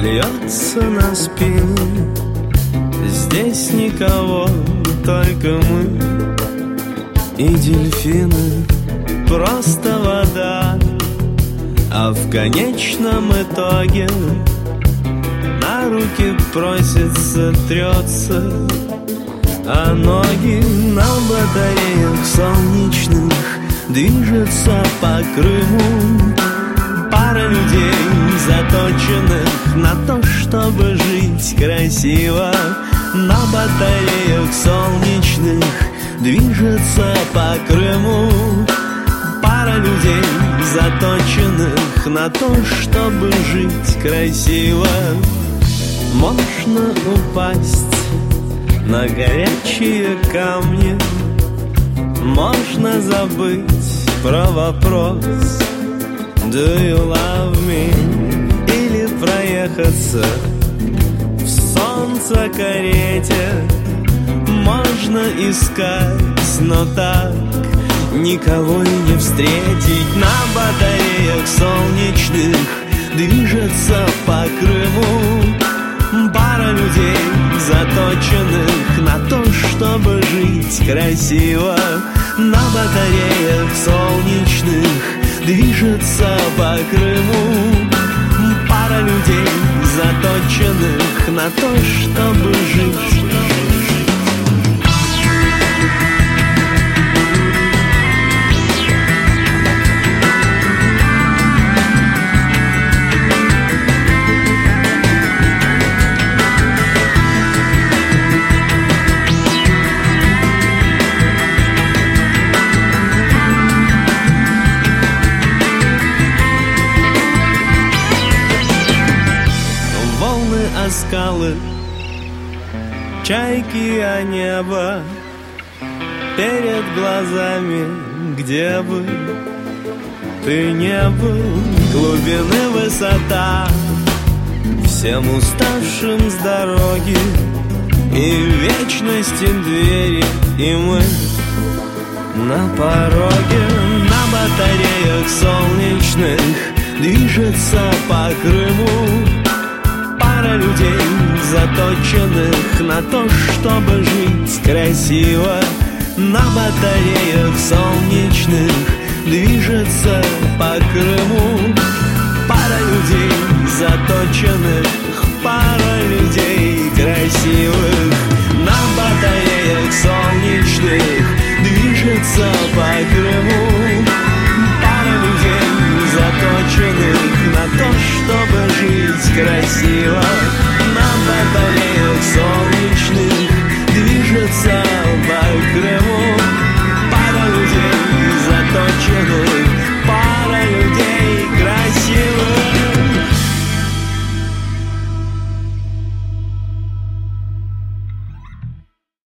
льется на спину. Здесь никого, только мы и дельфины. Просто вода, а в конечном итоге на руки просится, трется, а ноги на батареях солнечных движется по Крыму. Пара людей, заточенных на то, чтобы жить красиво, на батареях солнечных движется по Крыму. Пара людей, заточенных на то, чтобы жить красиво. Можно упасть на горячие камни, можно забыть про вопрос Do you love me? Или проехаться в солнце карете. Можно искать, но так никого и не встретить. На батареях солнечных движется по Крыму. Пара людей, заточенных на то, чтобы жить красиво. На батареях солнечных движется по Крыму. Пара людей, заточенных на то, чтобы жить. Скалы, чайки, а небо перед глазами, где бы ты не был. Глубины высота, всем уставшим с дороги, и вечности двери, и мы на пороге. На батареях солнечных движется по Крыму. Пара людей, заточенных на то, чтобы жить красиво. На батареях солнечных движется по Крыму. Пара людей, заточенных, пара людей красивых. На батареях солнечных движется по Крыму.